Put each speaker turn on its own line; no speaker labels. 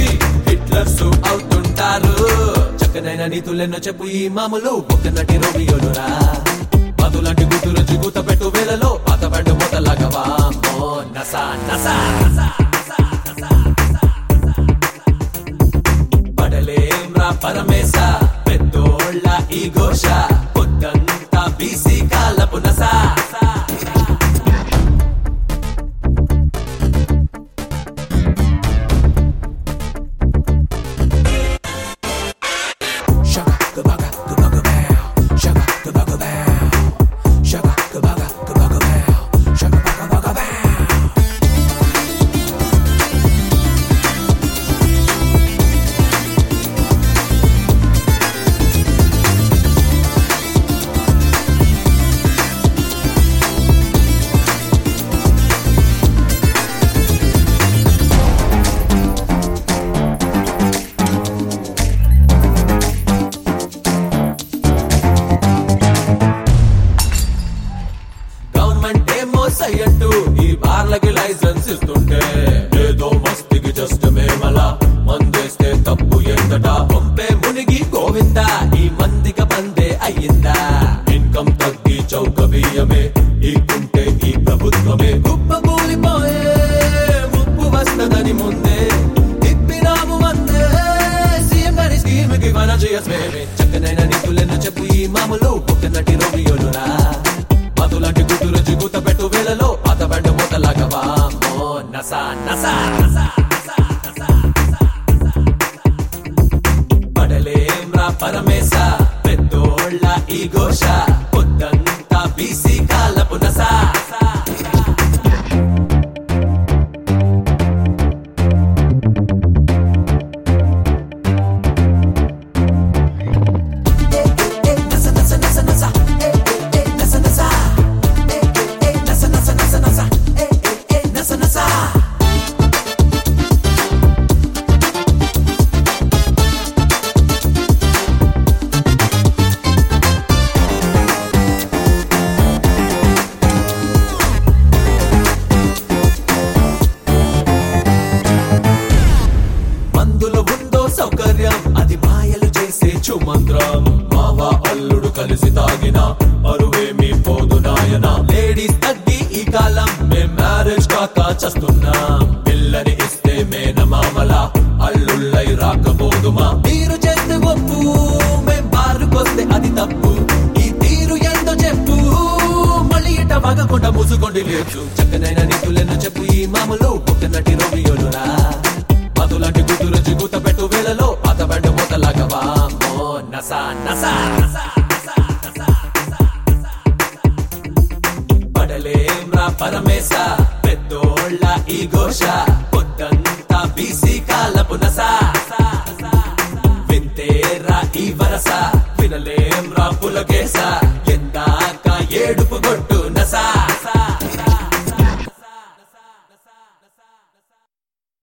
Hitlers అవుతుంటారు. చక్కనైన నీతులెన్నో చెప్పు ఈ మామూలు ఒక్కనటి రోమియోలురా. మధులాంటి గుర్తులు జిగుత పెట్టు వేలలో పాత బండు మొదలాగా వామ్మో నసా నసా పడలేం రా పరమేశ పెద్దోళ్ళ ఈ ఘోష పొద్దంతా బీసీ కాలపు నసా. సయ్యంటూ ఈ బార్లకి లైసెన్స్ ఇస్తుంటే ఏదో మస్తికి జస్ట్ మేమలా మందేస్తే తప్పు ఎంతట పంపే మునిగి గోవిందా ఈ మందిక పందే అయ్యిందా. ఇన్కమ్ తగ్గి చౌక బియ్యమే ఈకుంటే ఈ ప్రభుత్వమే కుప్ప కూలిపోయే ముప్పు వస్తదని ముందే తిప్పినాము వందే సీఎం గారి స్కీమ్ కి మన చేయస్మేమే. చక్కనైన నీతులెన్నో చెప్పు ఈ మామూలు ఒక్కనటి రోమియోలురా. మధులాంటి గుర్తులు జిగుత పెట్టు వేలలో పాత బండు మొదలాగా వామ్మో నసా నసా పడలేం రా పరమేశ పెద్దోళ్ళ ఈ ఘోష పొద్దంతా బీసీ కాలపు నసా. సౌకర్యం అది మాయలు చేసే చుమంత్రం మావా అల్లుడు కలిసి తాగిన పరువేమి పోదు నాయన. లేడీస్ తగ్గి ఈ కాలం మేం మ్యారేజ్ కాక చస్తున్నాం. పిల్లని ఇస్తే మేన మామల అల్లుళ్ళై రాకపోదుమా. మీరు చేస్తే ఒప్పు మేం బారుకొస్తే అది తప్పు. ఈ తీరు ఎంతో చెప్పు మళ్ళీ ఇట వగకుండా మూసుకోండి లేదు. చక్కనైన నీతులెన్నో చెప్పు ఈ మామూలు ఒక్కనటి రోమియోలురా. మధులాంటి గుర్తులు జిగుత పెట్టు వేలలో పాత బండు మొదలాగా వామ్మో నసా నసా పడలేం రా పరమేశ పెద్దోళ్ళ ఈ ఘోష పొద్దంతా బీసీ కాలపు నసా. వింతేరా ఈ వరస వినలేం రా పులకేస ఎందాక ఏడుపు గొట్టు నసా.